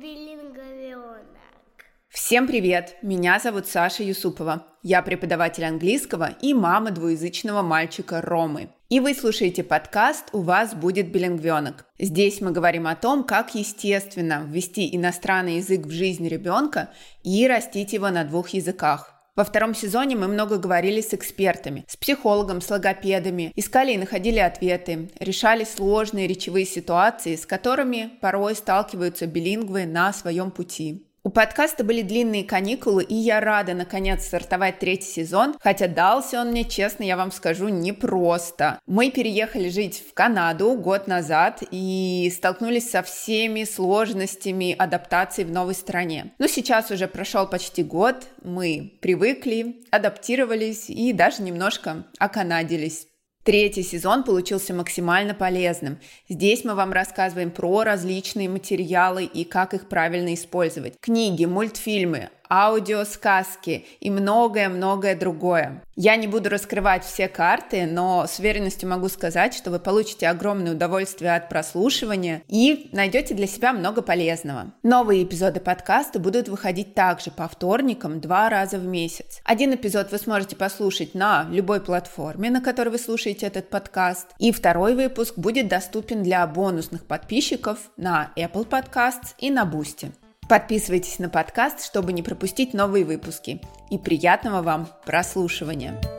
билингвенок. Всем привет! Меня зовут Саша Юсупова. Я преподаватель английского и мама двуязычного мальчика Ромы. И вы слушаете подкаст «У вас будет билингвенок». Здесь мы говорим о том, как естественно ввести иностранный язык в жизнь ребенка и растить его на двух языках. Во втором сезоне мы много говорили с экспертами, с психологом, с логопедами, искали и находили ответы, решали сложные речевые ситуации, с которыми порой сталкиваются билингвы на своем пути. У подкаста были длинные каникулы, и я рада наконец стартовать третий сезон, хотя дался он мне, честно, я вам скажу, непросто. Мы переехали жить в Канаду год назад и столкнулись со всеми сложностями адаптации в новой стране. Но сейчас уже прошел почти год, мы привыкли, адаптировались и даже немножко оканадились. Третий сезон получился максимально полезным. Здесь мы вам рассказываем про различные материалы и как их правильно использовать. Книги, мультфильмы, аудиосказки и многое-многое другое. Я не буду раскрывать все карты, но с уверенностью могу сказать, что вы получите огромное удовольствие от прослушивания и найдете для себя много полезного. Новые эпизоды подкаста будут выходить также по вторникам 2 раза в месяц. Один эпизод вы сможете послушать на любой платформе, на которой вы слушаете этот подкаст, и второй выпуск будет доступен для бонусных подписчиков на Apple Podcasts и на Boosty. Подписывайтесь на подкаст, чтобы не пропустить новые выпуски. И приятного вам прослушивания!